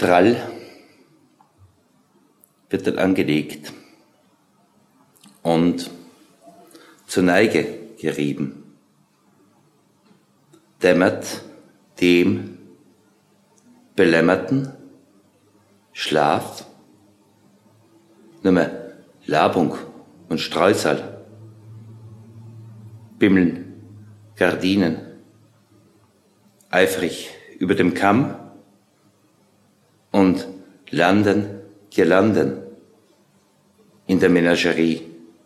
Trall wird dann angelegt und zur Neige gerieben. Dämmert dem belämmerten Schlaf nur mehr Labung und Streusel, bimmeln Gardinen, eifrig über dem Kamm und landen Girlanden in der Menagerie.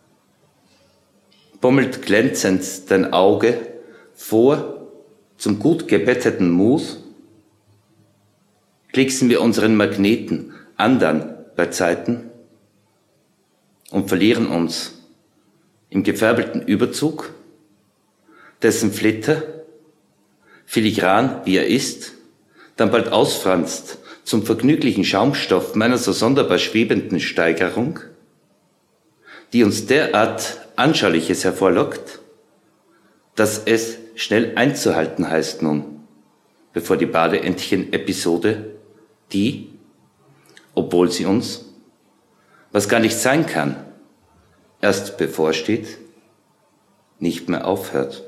Bummelt glänzend dein Auge vor zum gut gebetteten Mus, klicksen wir unseren Magneten andern bei Zeiten und verlieren uns im gefärbelten Überzug, dessen Flitter, filigran wie er ist, dann bald ausfranst zum vergnüglichen Schaumstoff meiner so sonderbar schwebenden Steigerung, die uns derart Anschauliches hervorlockt, dass es schnell einzuhalten heißt nun, bevor die Badeentchen-Episode, die, obwohl sie uns, was gar nicht sein kann, erst bevorsteht, nicht mehr aufhört.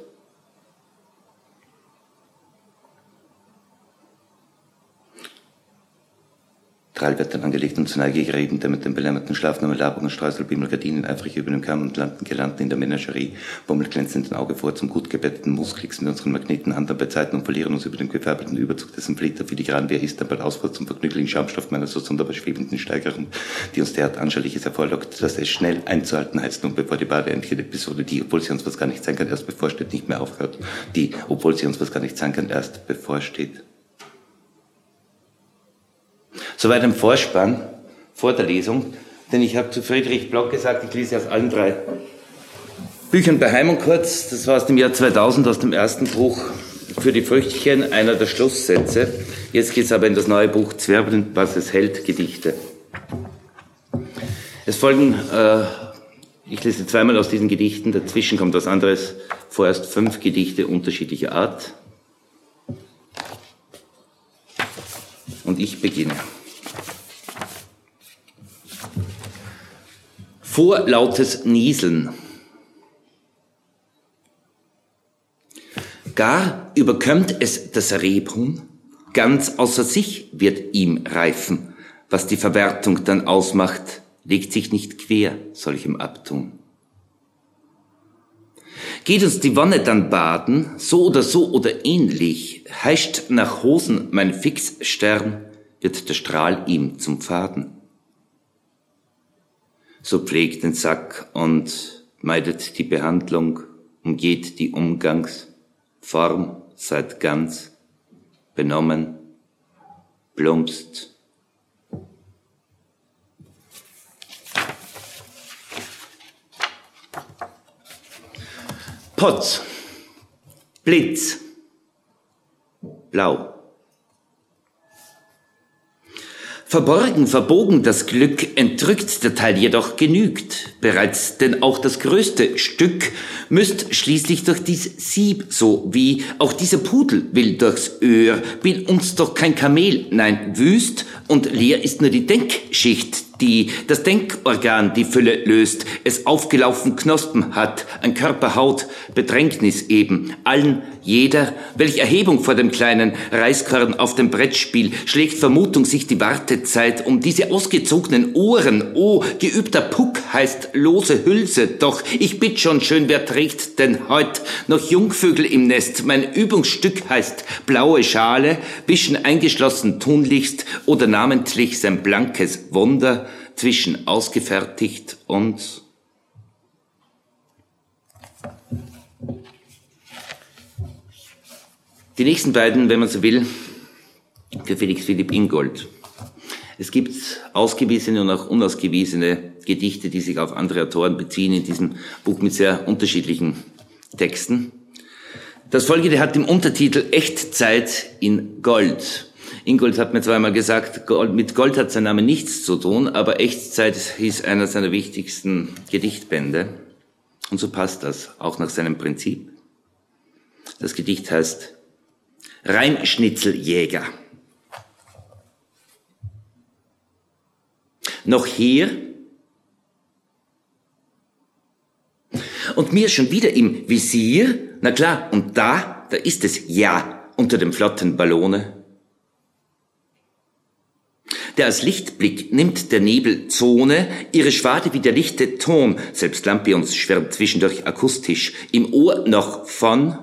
Trall wird dann angelegt und zur Neige gerieben, der mit dem belämmerten Schlaf nur Labung und Streusel, Bimmel, Gardinen, eifrig über dem Kamm und landen Girlanden in der Menagerie, bummelt glänzend ein Auge vor zum gut gebetteten Mus, klicksen wir unseren Magneten an bei Zeiten und verlieren uns über den gefärbelten Überzug, dessen Flitter filigran wie er ist, dann bald ausfällt zum vergnüglichen Schaumstoff meiner so sonderbar schwebenden Steigerung, die uns derart Anschauliches hervorlockt, dass es schnell einzuhalten heißt, nun bevor die Badeentchen-Episode, die, obwohl sie uns was gar nicht sein kann, erst bevorsteht, nicht mehr aufhört, die, obwohl sie uns was gar nicht sein kann, erst bevorsteht. Soweit im Vorspann vor der Lesung, denn ich habe zu Friedrich Block gesagt, ich lese aus allen 3 Büchern bei Heim und Kurz, das war aus dem Jahr 2000, aus dem ersten Buch Für die Früchtchen, einer der Schlusssätze. Jetzt geht es aber in das neue Buch Zwirbeln, was es hält, Gedichte. Es folgen, ich lese zweimal aus diesen Gedichten, dazwischen kommt was anderes, vorerst 5 Gedichte unterschiedlicher Art. Und ich beginne. Vorlautes Nieseln. Gar überkömmt es das Rebhuhn, ganz außer sich wird ihm reifen. Was die Verwertung dann ausmacht, legt sich nicht quer solchem Abtun. Geht uns die Wonne dann baden, so oder ähnlich, heischt nach Hosen mein Fixstern, wird der Strahl ihm zum Faden. So pflegt den Sack und meidet die Behandlung, umgeht die Umgangsform, seid ganz benommen, plumpst. Potz, Blitz, blau. Verborgen, verbogen das Glück, entrückt der Teil jedoch genügt bereits, denn auch das größte Stück müsst schließlich durch dies Sieb, so wie auch dieser Pudel will durchs Öhr, bin uns doch kein Kamel, nein, wüst und leer ist nur die Denkschicht, die das Denkorgan die Fülle löst, es aufgelaufen Knospen hat, ein Körperhaut, Bedrängnis eben, allen jeder, welch Erhebung vor dem kleinen Reiskorn auf dem Brettspiel, schlägt Vermutung sich die Wartezeit um diese ausgezogenen Ohren, oh, geübter Puck heißt lose Hülse, doch ich bitt schon schön, wer trägt denn heut noch Jungvögel im Nest, mein Übungsstück heißt blaue Schale, wischen eingeschlossen tunlichst oder namentlich sein blankes Wunder, zwischen ausgefertigt und die nächsten beiden, wenn man so will, für Felix Philipp Ingold. Es gibt ausgewiesene und auch unausgewiesene Gedichte, die sich auf andere Autoren beziehen, in diesem Buch mit sehr unterschiedlichen Texten. Das folgende hat im Untertitel Echtzeit in Gold. Ingold hat mir zweimal gesagt, mit Gold hat sein Name nichts zu tun, aber Echtzeit hieß einer seiner wichtigsten Gedichtbände. Und so passt das, auch nach seinem Prinzip. Das Gedicht heißt Reimschnitzeljäger. noch hier. Und mir schon wieder im Visier, na klar, und da ist es, ja, unter dem flotten Ballone. Der als Lichtblick nimmt der Nebelzone ihre Schwade wie der lichte Ton, selbst Lampions schwärmt zwischendurch akustisch, im Ohr noch von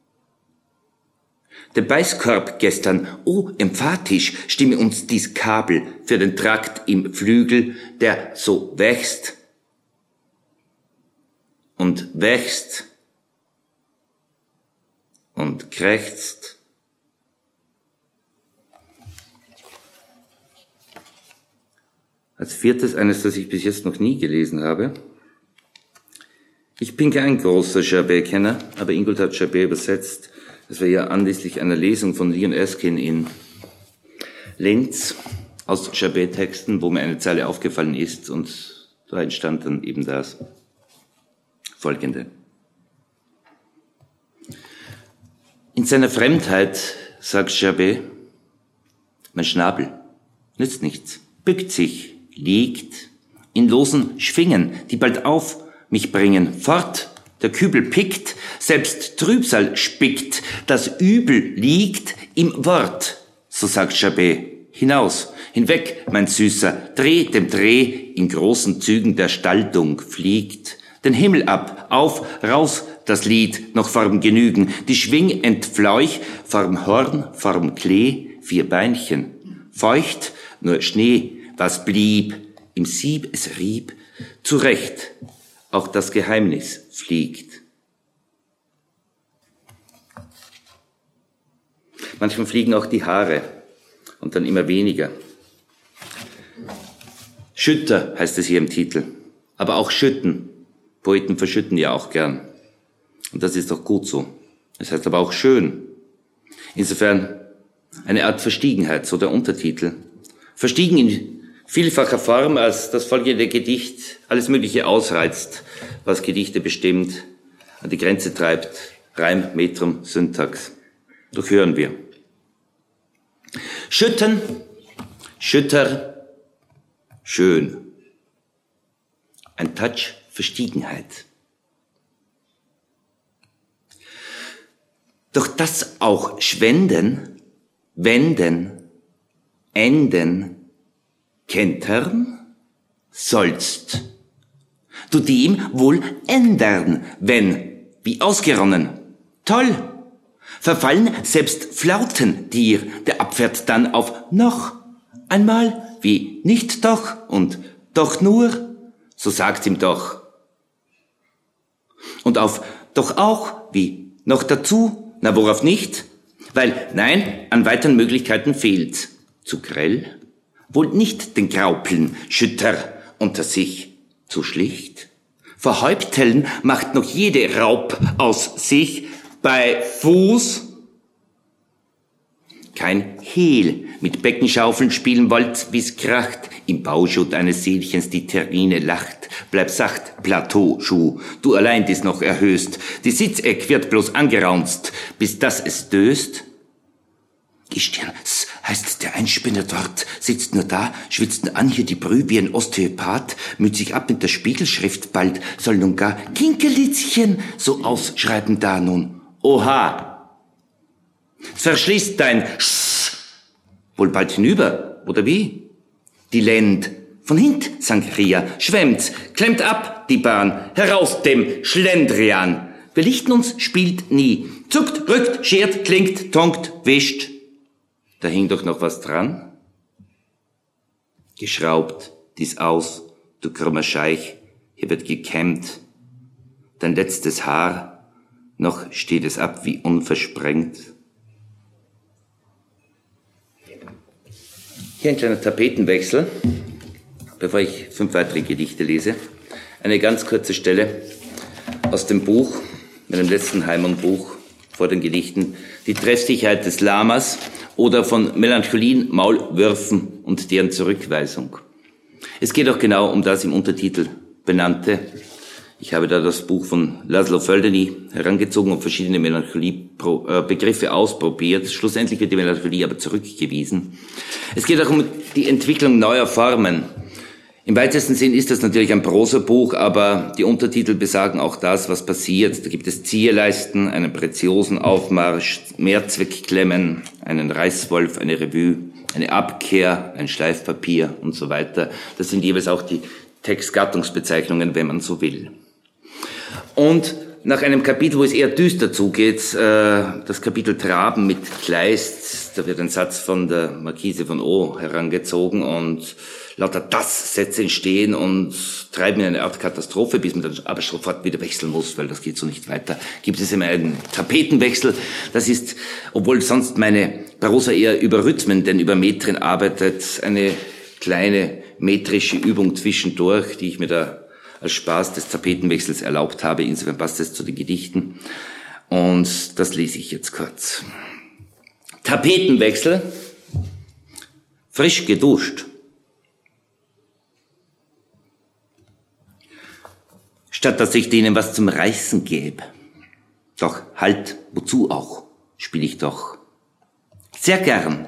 dem Beißkorb gestern, oh, emphatisch stimme uns dies Kabel für den Trakt im Flügel, der so wächst und wächst und krächzt. Als viertes eines, das ich bis jetzt noch nie gelesen habe. Ich bin kein großer Chabet-Kenner, aber Ingold hat Chabet übersetzt. Das war ja anlässlich einer Lesung von Leon Erskine in Linz aus Chabet-Texten, wo mir eine Zeile aufgefallen ist, und da entstand dann eben das Folgende. In seiner Fremdheit, sagt Chabet, mein Schnabel nützt nichts, bückt sich, liegt in losen Schwingen, die bald auf mich bringen. Fort, der Kübel pickt, selbst Trübsal spickt, das Übel liegt im Wort, so sagt Chabet. Hinaus, hinweg, mein Süßer, dreh dem Dreh, in großen Zügen der Staltung fliegt. Den Himmel ab, auf, raus, das Lied, noch vorm Genügen, die Schwing entfleuch, vorm Horn, vorm Klee, 4 Beinchen. Feucht, nur Schnee, was blieb, im Sieb es rieb, zurecht, auch das Geheimnis fliegt. Manchmal fliegen auch die Haare und dann immer weniger. Schütter heißt es hier im Titel, aber auch schütten. Poeten verschütten ja auch gern. Und das ist doch gut so. Es heißt aber auch schön. Insofern eine Art Verstiegenheit, so der Untertitel. Verstiegen in vielfacher Form, als das folgende Gedicht alles Mögliche ausreizt, was Gedichte bestimmt, an die Grenze treibt, Reim, Metrum, Syntax. Durchhören wir. Schütten, Schütter, schön. Ein Touch Verstiegenheit. Doch das auch Schwenden, Wenden, Enden, kentern sollst du dem wohl ändern, wenn, wie ausgeronnen, toll, verfallen selbst Flauten dir, der abfährt dann auf noch einmal, wie nicht doch und doch nur, so sagt's ihm doch. Und auf doch auch, wie noch dazu, na worauf nicht, weil nein, an weiteren Möglichkeiten fehlt's. Zu grell? Wohl nicht den Graupeln, Schütter unter sich, zu schlicht? Vor Häuptellen macht noch jede Raub aus sich, bei Fuß kein Hehl mit Beckenschaufeln spielen wollt, wie's kracht, im Bauschutt eines Seelchens die Terrine lacht. Bleib sacht, Plateauschuh, du allein dies noch erhöhst, die Sitzeck wird bloß angeraunzt, bis das es döst. Gestirn, heißt der Einspinner dort, sitzt nur da, schwitzt an hier die Brühe wie ein Osteopath, müht sich ab mit der Spiegelschrift, bald soll nun gar Kinkelitzchen so ausschreiben da nun. Oha! Verschließt dein wohl bald hinüber, oder wie? Die Lend, von hint, Sangria, schwemmt, klemmt ab die Bahn, heraus dem Schlendrian. Wir lichten uns, spielt nie, zuckt, rückt, schert, klingt, tonkt, wischt. Da hing doch noch was dran. Geschraubt, dies aus, du krummer Scheich, hier wird gekämmt. Dein letztes Haar, noch steht es ab wie unversprengt. Hier ein kleiner Tapetenwechsel, bevor ich 5 weitere Gedichte lese. Eine ganz kurze Stelle aus dem Buch, meinem letzten Heimann-Buch vor den Gedichten, Die Treffsicherheit des Lamas oder von Melancholien, Maulwürfen und deren Zurückweisung. Es geht auch genau um das im Untertitel benannte. Ich habe da das Buch von Laszlo Földeny herangezogen und verschiedene Melancholie-Begriffe ausprobiert. Schlussendlich wird die Melancholie aber zurückgewiesen. Es geht auch um die Entwicklung neuer Formen. Im weitesten Sinn ist das natürlich ein Prosabuch, aber die Untertitel besagen auch das, was passiert. Da gibt es Zierleisten, einen preziosen Aufmarsch, Mehrzweckklemmen, einen Reißwolf, eine Revue, eine Abkehr, ein Schleifpapier und so weiter. Das sind jeweils auch die Textgattungsbezeichnungen, wenn man so will. Und nach einem Kapitel, wo es eher düster zugeht, das Kapitel Traben mit Kleist, da wird ein Satz von der Marquise von O herangezogen und lauter Das-Sätze entstehen und treiben in eine Art Katastrophe, bis man dann aber sofort wieder wechseln muss, weil das geht so nicht weiter. Gibt es immer einen Tapetenwechsel. Das ist, obwohl sonst meine Prosa eher über Rhythmen, denn über Metren arbeitet, eine kleine metrische Übung zwischendurch, die ich mir da als Spaß des Tapetenwechsels erlaubt habe. Insofern passt es zu den Gedichten. Und das lese ich jetzt kurz. Tapetenwechsel. Frisch geduscht. Statt dass ich denen was zum Reißen gäbe. Doch halt, wozu auch, spiel ich doch. Sehr gern.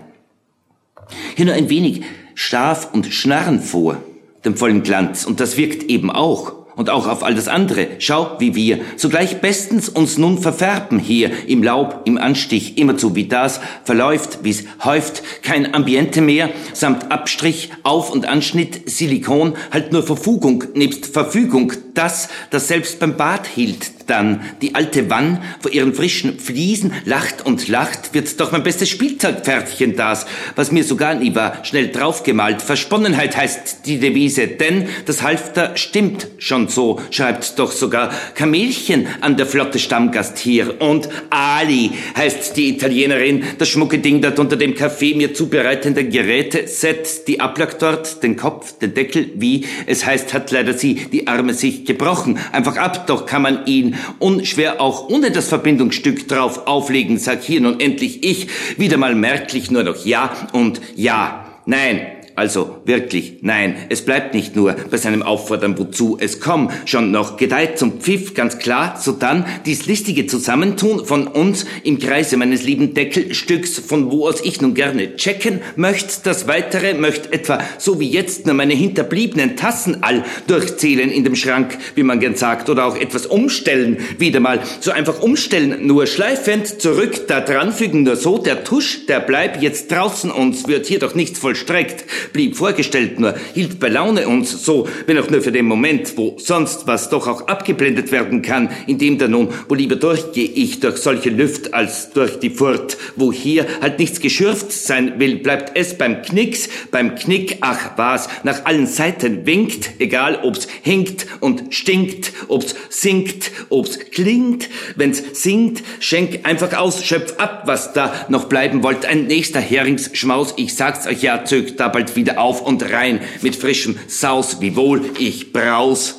Hier nur ein wenig Schaf und Schnarren vor dem vollen Glanz, und das wirkt eben auch. Und auch auf all das andere. Schau, wie wir sogleich bestens uns nun verfärben hier im Laub, im Anstich, immerzu wie das verläuft, wie's häuft, kein Ambiente mehr, samt Abstrich, Auf- und Anschnitt, Silikon, halt nur Verfugung nebst Verfügung, das selbst beim Bad hielt dann. Die alte Wann vor ihren frischen Fliesen lacht und lacht, wird doch mein bestes Spielzeugpferdchen das, was mir sogar nie war, schnell draufgemalt. Versponnenheit heißt die Devise, denn das Halfter stimmt schon so, schreibt doch sogar Kamelchen an der flotte Stammgast hier. Und Ali heißt die Italienerin, das schmucke Ding dort unter dem Kaffee mir zubereitende Geräteset, die Ablagt dort, den Kopf, den Deckel, wie es heißt, hat leider sie die Arme sich gebrochen. Einfach ab, doch kann man ihn unschwer auch ohne das Verbindungsstück drauf auflegen. Sag hier nun endlich ich, wieder mal merklich nur noch ja und ja. Nein, also wirklich, nein, es bleibt nicht nur bei seinem Auffordern, wozu es komm, schon noch gedeiht zum Pfiff, ganz klar, sodann dies listige Zusammentun von uns im Kreise meines lieben Deckelstücks, von wo aus ich nun gerne checken möcht, das Weitere möcht etwa, so wie jetzt, nur meine hinterbliebenen Tassen all durchzählen in dem Schrank, wie man gern sagt, oder auch etwas umstellen, wieder mal, so einfach umstellen, nur schleifend zurück da dran fügen, nur so, der Tusch, der bleibt jetzt draußen, uns wird hier doch nichts vollstreckt, blieb vorgestellt nur, hielt bei Laune uns so, wenn auch nur für den Moment, wo sonst was doch auch abgeblendet werden kann, indem da nun, wo lieber durchgeh ich durch solche Lüft als durch die Furt, wo hier halt nichts geschürft sein will, bleibt es beim Knicks, beim Knick, ach was, nach allen Seiten winkt, egal ob's hinkt und stinkt, ob's singt, ob's klingt, wenn's singt, schenk einfach aus, schöpf ab, was da noch bleiben wollt, ein nächster Heringsschmaus, ich sag's euch ja, zögt da bald wieder auf und rein, mit frischem Saus, wie wohl ich braus.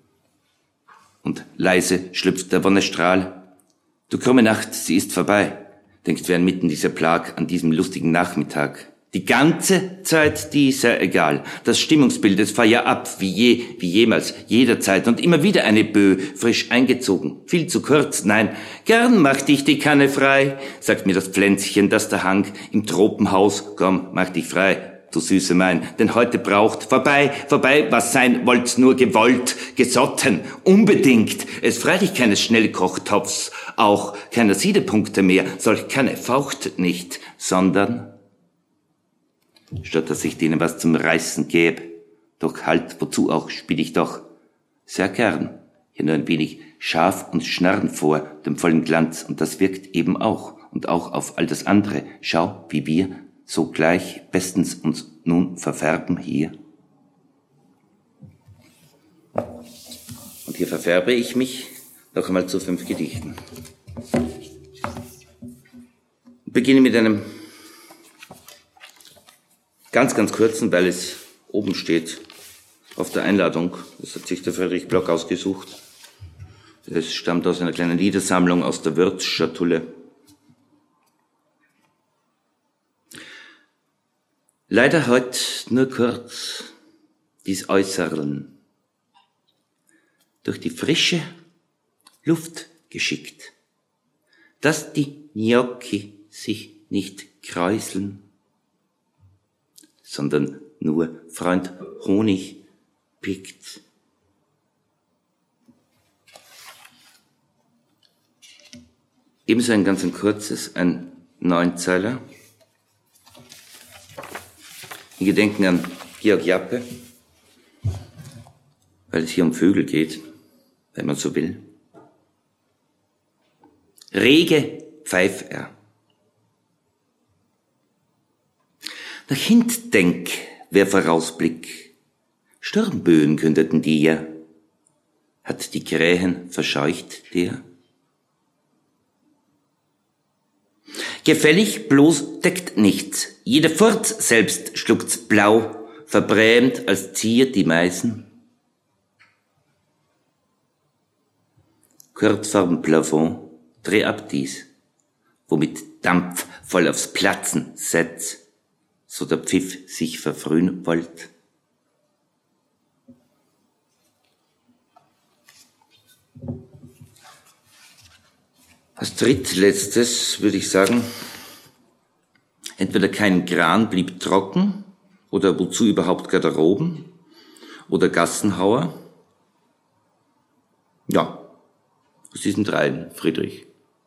Und leise schlüpft der Wonnestrahl. Du krumme Nacht, sie ist vorbei, denkt wer inmitten dieser Plag an diesem lustigen Nachmittag. Die ganze Zeit dieser egal. Das Stimmungsbild, es fahr ja ab, wie jemals, jederzeit und immer wieder eine Bö, frisch eingezogen. Viel zu kurz, nein, gern mach dich die Kanne frei, sagt mir das Pflänzchen, das da hang im Tropenhaus. Komm, mach dich frei, du süße Mein, denn heute braucht vorbei, was sein wollt, nur gewollt, gesotten, unbedingt. Es freilich keines Schnellkochtopfs, auch keiner Siedepunkte mehr, solch Kanne faucht nicht, sondern statt dass ich denen was zum Reißen gäb. Doch halt, wozu auch, spiel ich doch sehr gern hier nur ein wenig Schaf und Schnarren vor dem vollen Glanz, und das wirkt eben auch, und auch auf all das andere. Schau, wie wir sogleich bestens uns nun verfärben hier. Und hier verfärbe ich mich noch einmal zu 5 Gedichten. Ich beginne mit einem ganz kurzen, weil es oben steht auf der Einladung. Das hat sich der Friedrich Block ausgesucht. Es stammt aus einer kleinen Liedersammlung aus der Würzschatulle. Leider heut nur kurz dies Äußerln, durch die frische Luft geschickt, dass die Gnocchi sich nicht kräuseln, sondern nur Freund Honig verpickt. Ebenso ein ganz kurzes, ein Neunzeiler. In Gedenken an Georg Jappe, weil es hier um Vögel geht, wenn man so will. Rege pfeif er. Nach Hintdenk, wer vorausblick, Sturmböen kündeten dir, hat die Krähen verscheucht der? Gefällig bloß deckt nichts, jeder Furz selbst schluckt's blau, verbrämt als Zier die Meißen. Kurzfarben Plafond, dreh ab dies, womit Dampf voll aufs Platzen setzt, so der Pfiff sich verfrühen wollt. Als drittletztes würde ich sagen, entweder kein Gran blieb trocken, oder wozu überhaupt Garderoben, oder Gassenhauer. Ja, aus diesen dreien, Friedrich.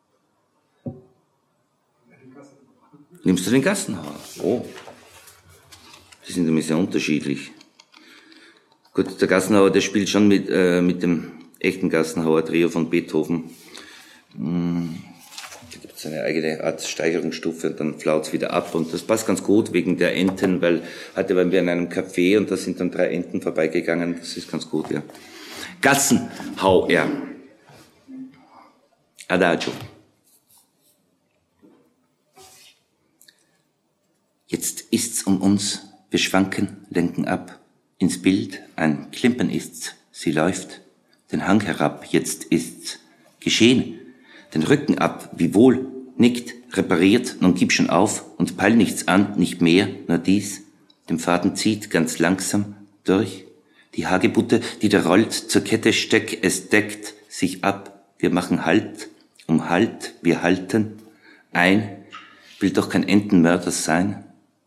Nimmst du den Gassenhauer? Oh, die sind nämlich sehr unterschiedlich. Gut, der Gassenhauer, der spielt schon mit dem echten Gassenhauer-Trio von Beethoven. Da gibt es eine eigene Art Steigerungsstufe und dann flaut's wieder ab und das passt ganz gut wegen der Enten, weil heute waren wir in einem Café und da sind dann 3 Enten vorbeigegangen, das ist ganz gut, ja. Gassenhauer. Adagio. Jetzt ist's um uns, wir schwanken, lenken ab, ins Bild ein Klimpern ist's, sie läuft, den Hang herab, jetzt ist's geschehen, den Rücken ab, wie wohl, nickt, repariert, nun gib schon auf und peil nichts an, nicht mehr, nur dies, den Faden zieht ganz langsam durch, die Hagebutte, die da rollt, zur Kette steck, es deckt sich ab, wir machen Halt, um Halt, wir halten, ein, will doch kein Entenmörder sein.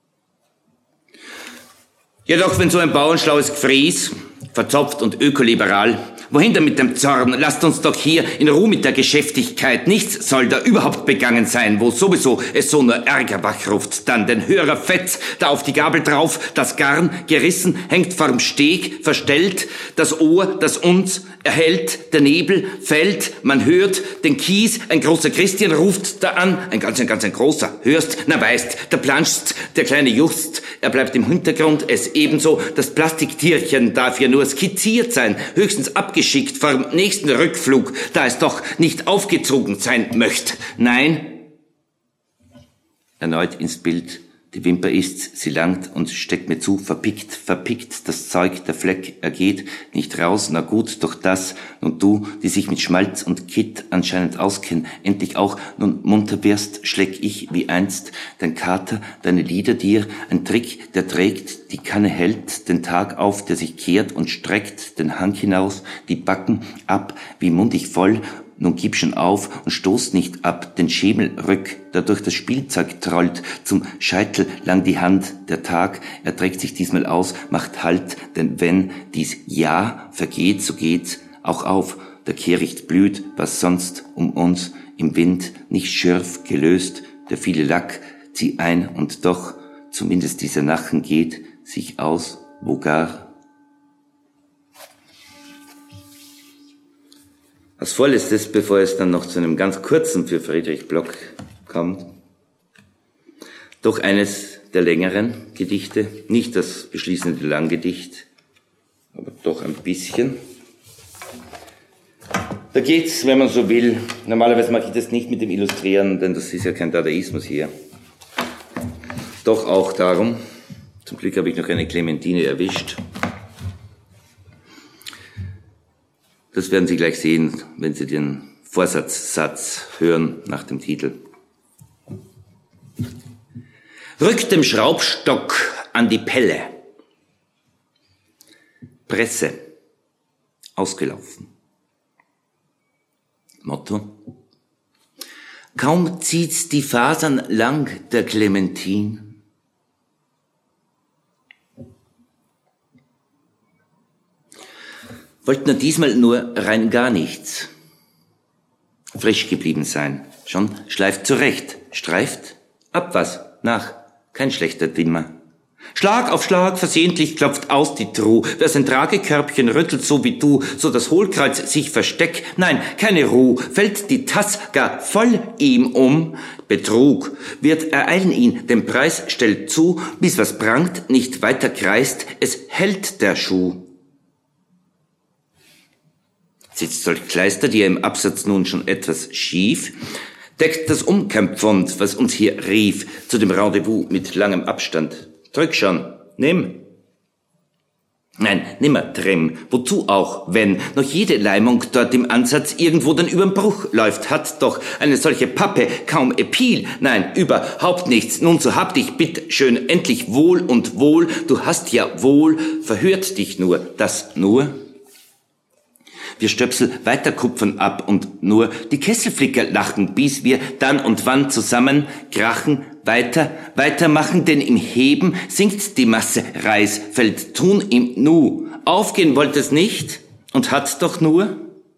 Jedoch, wenn so ein bauernschlaues Gefries, verzopft und ökoliberal, wohin denn mit dem Zorn? Lasst uns doch hier in Ruhe mit der Geschäftigkeit. Nichts soll da überhaupt begangen sein, wo sowieso es so nur Ärger wachruft. Dann den Hörer Fetz, da auf die Gabel drauf, das Garn gerissen, hängt vorm Steg, verstellt, das Ohr, das uns erhält, der Nebel fällt, man hört den Kies, ein großer Christian ruft da an, ein ganz großer, hörst, na weißt, da planscht der kleine Just, er bleibt im Hintergrund, es ebenso, das Plastiktierchen darf ja nur skizziert sein, höchstens abgeschickt vom nächsten Rückflug, da es doch nicht aufgezogen sein möchte. Nein, erneut ins Bild, die Wimper ist, sie langt und steckt mir zu, verpickt, das Zeug, der Fleck, er geht nicht raus, na gut, doch das, nun du, die sich mit Schmalz und Kitt anscheinend auskennen, endlich auch nun munter wirst, schläg ich wie einst dein Kater, deine Lieder dir, ein Trick, der trägt, die Kanne hält, den Tag auf, der sich kehrt und streckt, den Hang hinaus, die Backen ab, wie mundig voll, nun gib schon auf und stoß nicht ab, den Schemel rück, der durch das Spielzeug trollt, zum Scheitel lang die Hand, der Tag, er trägt sich diesmal aus, macht Halt, denn wenn dies Ja vergeht, so geht's auch auf, der Kehricht blüht, was sonst um uns im Wind nicht schürf gelöst, der viele Lack, zieh ein und doch, zumindest dieser Nachen geht sich aus, wo gar. Als vorletztes, bevor es dann noch zu einem ganz kurzen für Friedrich Block kommt, doch eines der längeren Gedichte, nicht das beschließende Langgedicht, aber doch ein bisschen. Da geht's, wenn man so will, normalerweise mache ich das nicht mit dem Illustrieren, denn das ist ja kein Dadaismus hier, doch auch darum, zum Glück habe ich noch eine Clementine erwischt. Das werden Sie gleich sehen, wenn Sie den Vorsatzsatz hören nach dem Titel. Rückt dem Schraubstock an die Pelle. Presse. Ausgelaufen. Motto. Kaum zieht's die Fasern lang der Clementin. Wollt nur diesmal nur rein gar nichts. Frisch geblieben sein. Schon schleift zurecht. Streift? Ab was? Nach. Kein schlechter Dimmer. Schlag auf Schlag versehentlich klopft aus die Truh. Wer sein Tragekörbchen rüttelt so wie du, so das Hohlkreuz sich versteckt. Nein, keine Ruh, fällt die Tass gar voll ihm um. Betrug wird ereilen ihn, den Preis stellt zu, bis was prangt, nicht weiter kreist, es hält der Schuh. Sitzt solch Kleister, die im Absatz nun schon etwas schief, deckt das Umkämpfpfund, was uns hier rief, zu dem Rendezvous mit langem Abstand. Drück schon, nimm. Nein, nimmer Trim, wozu auch, wenn noch jede Leimung dort im Ansatz irgendwo dann überm Bruch läuft, hat doch eine solche Pappe kaum Epil, nein, überhaupt nichts. Nun so hab dich bitt schön endlich wohl und wohl, du hast ja wohl, verhört dich nur, das nur. Wir Stöpsel weiter kupfern ab und nur die Kesselflicker lachen, bis wir dann und wann zusammen krachen, weitermachen, denn im Heben sinkt die Masse Reis, fällt tun im Nu. Aufgehen wollt es nicht und hat doch nur.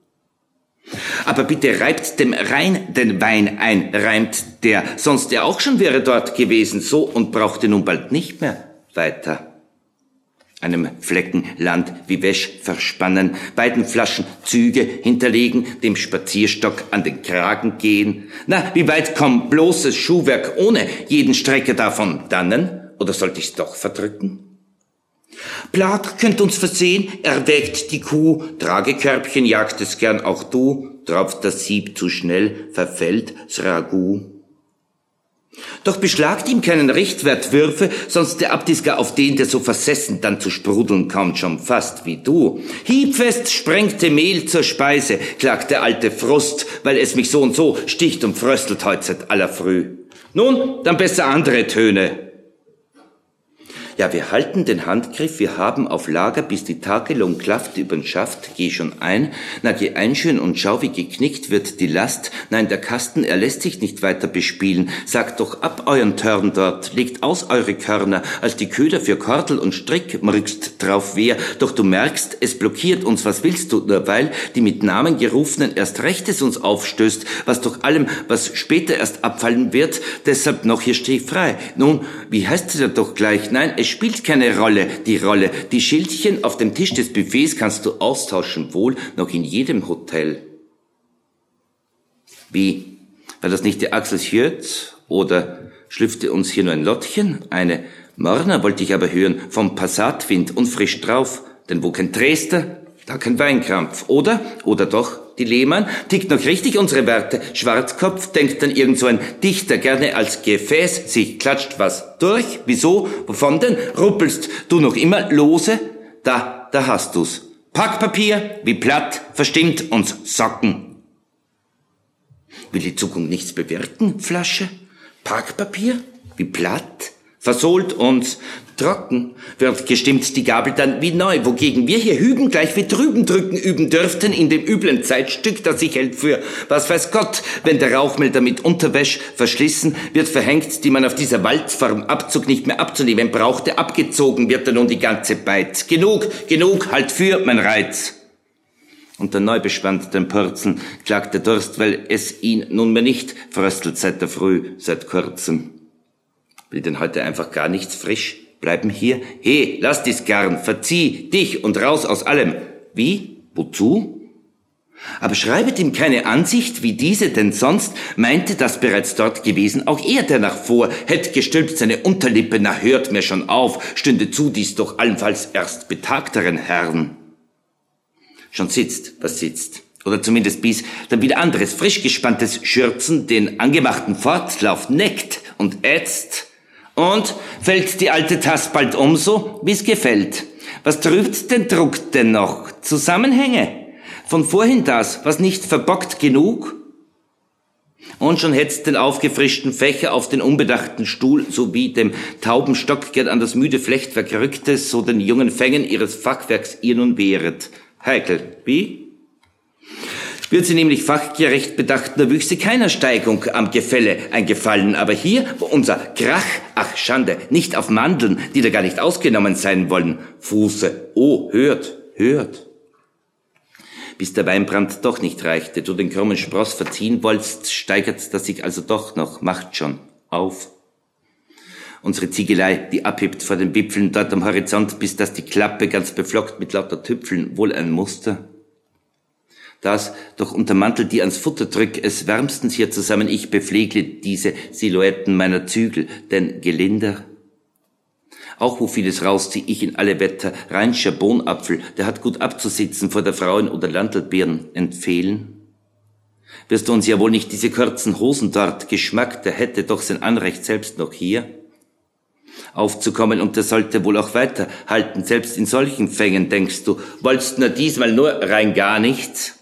Aber bitte reibt dem Rhein den Wein ein, reimt der, sonst er auch schon wäre dort gewesen, so und brauchte nun bald nicht mehr weiter. Einem Flecken Land wie Wäsch verspannen, beiden Flaschen Züge hinterlegen, dem Spazierstock an den Kragen gehen. Na, wie weit kommt bloßes Schuhwerk ohne jeden Strecker davon dannen? Oder sollte ich's doch verdrücken? Plag könnt uns versehen, erwägt die Kuh, Tragekörbchen jagt es gern auch du, tropft das Sieb zu schnell, verfällt's Ragout. Doch beschlagt ihm keinen Richtwert Würfe, sonst der Abt ist gar auf den, der so versessen dann zu sprudeln kommt, schon fast wie du. Hiebfest sprengte Mehl zur Speise, klagt der alte Frust, weil es mich so und so sticht und fröstelt heut seit aller Früh. Nun, dann besser andere Töne. Ja, wir halten den Handgriff, wir haben auf Lager, bis die Takelung klafft übern Schaft, geh schon ein, na geh ein schön und schau, wie geknickt wird die Last, nein, der Kasten, er lässt sich nicht weiter bespielen, sagt doch ab euren Törn dort, legt aus eure Körner, als die Köder für Kordel und Strick mrückst drauf wer, doch du merkst, es blockiert uns, was willst du, nur weil die mit Namen gerufenen erst Rechtes uns aufstößt, was durch allem, was später erst abfallen wird, deshalb noch hier steh frei. Nun, wie heißt es doch gleich, nein, es spielt keine Rolle, die Schildchen auf dem Tisch des Buffets kannst du austauschen, wohl noch in jedem Hotel. Wie? War das nicht die Axel Schürz? Oder schlüpfte uns hier nur ein Lottchen? Eine Morner wollte ich aber hören, vom Passatwind und frisch drauf, denn wo kein Dresder, da kein Weinkrampf. Oder doch, die Lehmann tickt noch richtig unsere Werte. Schwarzkopf denkt dann irgend so ein Dichter gerne als Gefäß, sich klatscht was durch. Wieso? Wovon denn? Ruppelst du noch immer lose? Da hast du's. Packpapier, wie platt, verstimmt uns Socken. Will die Zukunft nichts bewirken, Flasche? Packpapier, wie platt, versohlt uns trocken, wird gestimmt die Gabel dann wie neu, wogegen wir hier hüben gleich wie drüben drücken üben dürften in dem üblen Zeitstück, das sich hält für, was weiß Gott, wenn der Rauchmelder mit Unterwäsch verschlissen wird verhängt, die man auf dieser Walzform Abzug nicht mehr abzunehmen brauchte, abgezogen wird dann nun die ganze Beiz. Genug, halt für mein Reiz. Und der Neubespannt den Purzeln klagt der Durst, weil es ihn nunmehr nicht fröstelt seit der Früh, seit kurzem. Will denn heute einfach gar nichts frisch bleiben hier? He, lass dies gern, verzieh dich und raus aus allem. Wie? Wozu? Aber schreibet ihm keine Ansicht wie diese, denn sonst meinte das bereits dort gewesen, auch er danach vor, hätt gestülpt seine Unterlippe, na hört mir schon auf, stünde zu dies doch allenfalls erst betagteren Herrn. Schon sitzt, was sitzt. Oder zumindest bis dann wieder anderes, frisch gespanntes Schürzen den angemachten Fortlauf neckt und ätzt. Und fällt die alte Tass bald so, wie's gefällt. Was trübt den Druck denn noch? Zusammenhänge? Von vorhin das, was nicht verbockt genug? Und schon hetzt den aufgefrischten Fächer auf den unbedachten Stuhl, sowie dem tauben Stock gern an das müde Flechtwerk rückte, so den jungen Fängen ihres Fachwerks ihr nun wehret. Heikel, wie? Wird sie nämlich fachgerecht bedacht, nur wüchse keiner Steigung am Gefälle eingefallen. Aber hier, wo unser Krach, ach Schande, nicht auf Mandeln, die da gar nicht ausgenommen sein wollen, fuße. Oh, hört. bis der Weinbrand doch nicht reichte. Du den krummen Spross verziehen wolltest, steigert das sich also doch noch, macht schon auf. Unsere Ziegelei, die abhebt vor den Wipfeln dort am Horizont, bis dass die Klappe ganz beflockt mit lauter Tüpfeln, wohl ein Muster. Das doch untermantelt die ans Futter drück, es wärmstens hier zusammen, ich bepflegle diese Silhouetten meiner Zügel, denn gelinder. Auch wo vieles raus zieh ich in alle Wetter, reinscher Bohnapfel, der hat gut abzusitzen vor der Frauen oder Landlbeeren empfehlen. Wirst du uns ja wohl nicht diese kurzen Hosen dort, Geschmack, der hätte doch sein Anrecht selbst noch hier aufzukommen und der sollte wohl auch weiter halten, selbst in solchen Fängen, denkst du, wolltest nur diesmal nur rein gar nichts?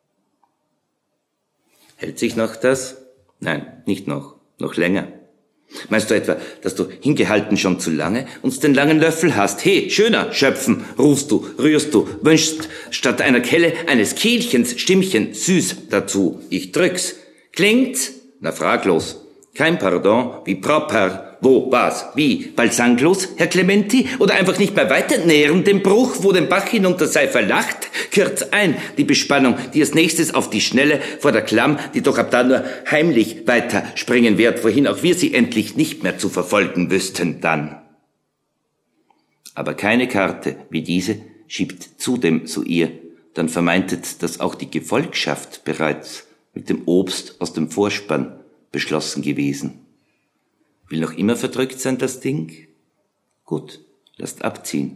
Hält sich noch das? Nein, nicht noch länger. Meinst du etwa, dass du hingehalten schon zu lange uns den langen Löffel hast? He, schöner schöpfen, rufst du, rührst du, wünschst statt einer Kelle eines Kehlchens Stimmchen süß dazu. Ich drück's. Klingt's? Na fraglos. Kein Pardon, wie proper. Wo, was, wie? Balsanglos, Herr Clementi? Oder einfach nicht mehr weiter nähren den Bruch, wo den Bach hinunter sei verlacht? Kürz ein, die Bespannung, die als nächstes auf die Schnelle vor der Klamm, die doch ab da nur heimlich weiter springen wird, wohin auch wir sie endlich nicht mehr zu verfolgen wüssten dann. Aber keine Karte wie diese schiebt zudem so ihr, dann vermeintet, dass auch die Gefolgschaft bereits mit dem Obst aus dem Vorspann beschlossen gewesen. Will noch immer verdrückt sein, das Ding? Gut, lasst abziehen.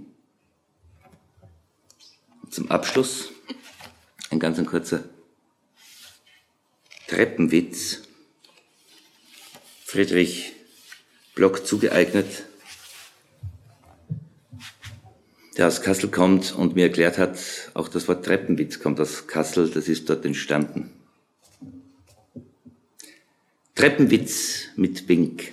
Zum Abschluss ein ganz kurzer Treppenwitz. Friedrich Block zugeeignet, der aus Kassel kommt und mir erklärt hat, auch das Wort Treppenwitz kommt aus Kassel, das ist dort entstanden. Treppenwitz mit Wink.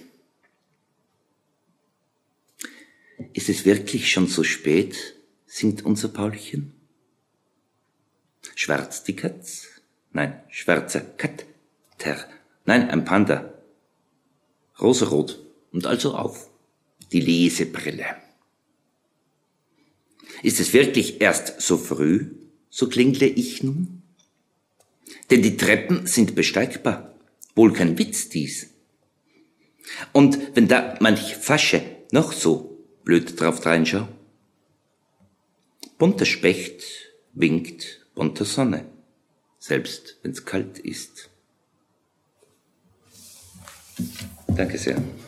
Ist es wirklich schon so spät, singt unser Paulchen? Schwarz die Katz? Nein, schwarzer Katter. Nein, ein Panda. Rosarot. Und also auf. Die Lesebrille. Ist es wirklich erst so früh, so klingle ich nun? Denn die Treppen sind besteigbar. Wohl kein Witz dies. Und wenn da manch Fasche noch so blöd drauf dreinschau. Bunter Specht winkt bunter Sonne, selbst wenn's kalt ist. Danke sehr.